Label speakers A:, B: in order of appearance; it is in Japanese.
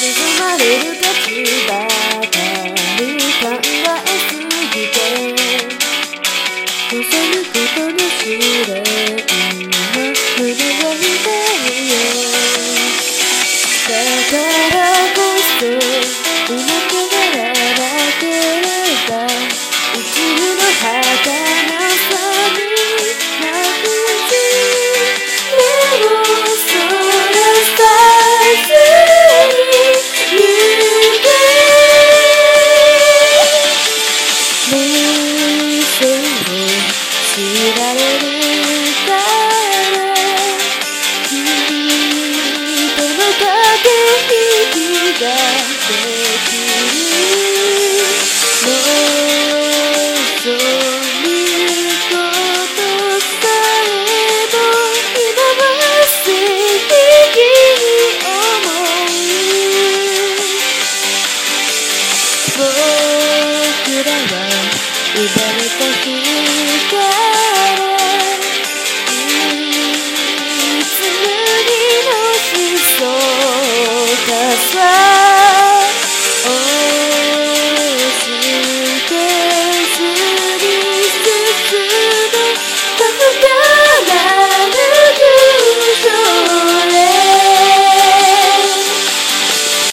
A: 包まれる立場ばかり考えすぎて望むことの試練の胸を痛いよ。だからこそ今からなければ宇宙の儚さになくし目をそらさずに行け。目線を知られるから君との駆け引きができる。望むことさえも今は正義に思う。僕らは生まれた日